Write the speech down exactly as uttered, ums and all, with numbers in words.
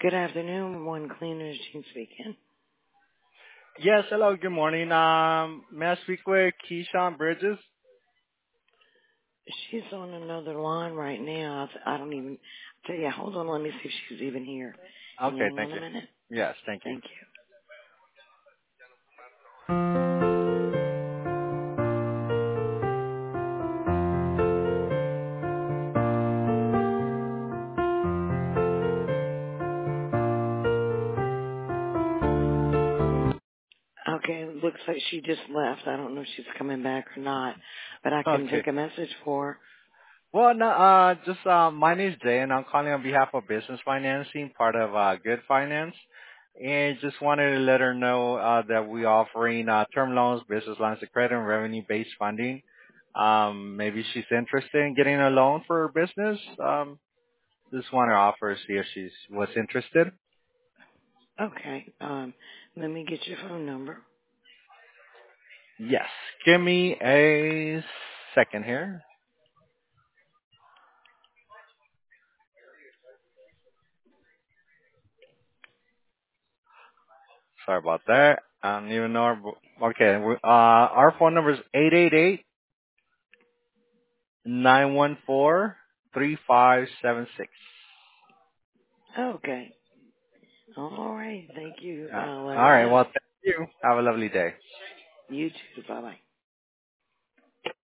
Good afternoon, one cleaner Jean speaking. Yes, hello, good morning. Um, may I speak with Keyshawn Bridges? She's on another line right now. I I don't even tell you. Hold on, let me see if she's even here. Can you Okay, hang thank on a you. minute? Yes, thank you. Thank you. Okay, looks like she just left. I don't know if she's coming back or not, but I can Okay. take a message for her. Well, no, uh, just, uh, my name is Jay and I'm calling on behalf of Business Financing, part of, uh, Good Finance. And just wanted to let her know, uh, that we offering, uh, term loans, business lines of credit, and revenue-based funding. Um, maybe she's interested in getting a loan for her business. Um, just want to offer, see if she's, was interested. Okay, um, let me get your phone number. Yes. Give me a second here. Sorry about that. I don't even know. Our, okay, we- uh, our phone number is eight eight eight nine one four three five seven six. Okay. All right. Thank you. Uh, I'll let all her right. know. Well, thank you. Have a lovely day. You too. Bye bye.